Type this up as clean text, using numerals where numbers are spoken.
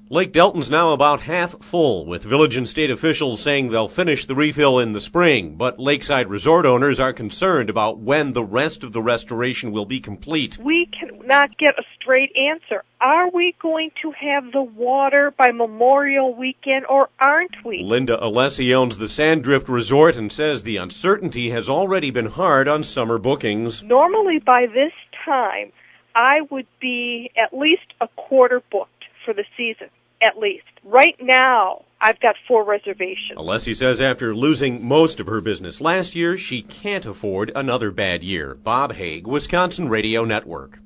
Lake Delton's now about half full, with village and state officials saying they'll finish the refill in the spring. But lakeside resort owners are concerned about when the rest of the restoration will be complete. We cannot get a straight answer. Are we going to have the water by Memorial Weekend or aren't we? Linda Alessi owns the Sanddrift Resort and says the uncertainty has already been hard on summer bookings. Normally by this time, I would be at least a quarter booked for the season, at least. Right now, I've got 4 reservations. Alessi says after losing most of her business last year, she can't afford another bad year. Bob Haig, Wisconsin Radio Network.